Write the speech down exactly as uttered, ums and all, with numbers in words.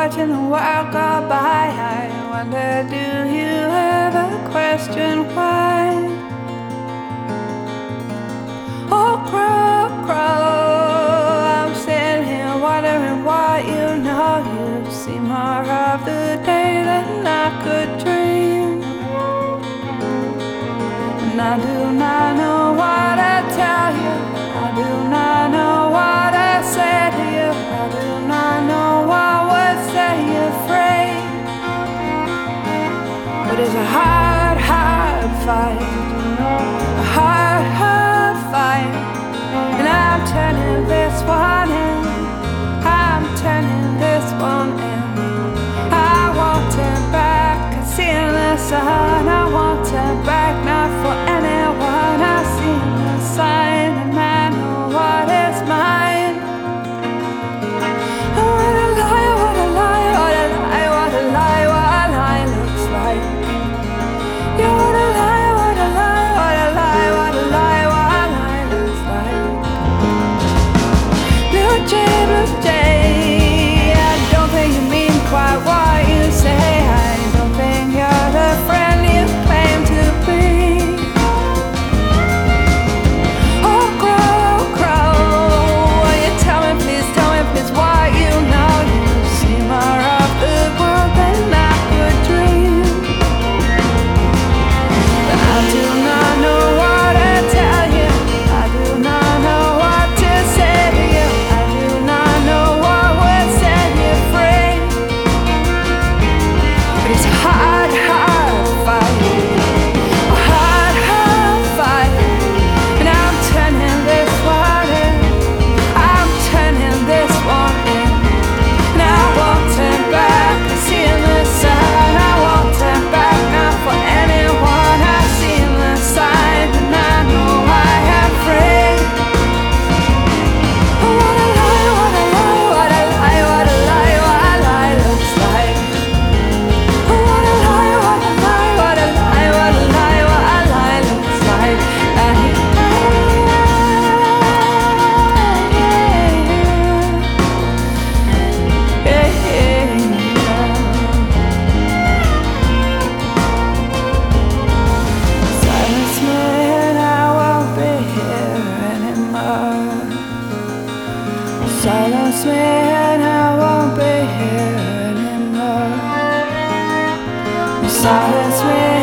watching the world go by, I wonder, do you ever question why? Oh, crow, crow, I'm sitting here wondering what you know. You see more of the day than I could dream, and I do not know what to tell you. I do not know what to say to you. I do not know what would set you free. But it's a hard, hard fight, a hard, hard fight. And I'm turning this one in, I'm turning this one in. I won't turn back, I see the sun. I won't turn back, not for anyone. I see the sign and I know what is mine. Oh, what a lie, what a lie, what a lie, what a lie, what a lie looks like. Yeah, what a lie, what a lie, what a lie, what a lie, what a lie looks like. Blue jay, blue jay, I don't think you mean quite what you say. I don't think you're the friend you claim to be. Oh, crow, crow, will you tell me, please tell me, please, what you know. You see more of the world than I could dream. But I do not know what to tell you. I do not know what to say to you. I do not know what would set you free. But it's a hard, hard fight, a hard, hard fight. And I'm turning this one in, I'm turning this one in. And I won't turn back, I see the sun. I won't turn back, not for anyone. I see the sign and I know I am free. Oh, what a lie, what a lie, what a lie, what a lie, what a lie looks like. Oh, what a lie, what a lie, what a lie, what a lie, what a lie looks like. Silence me and I won't be here anymore. Silence me and I won't be here anymore. Silence me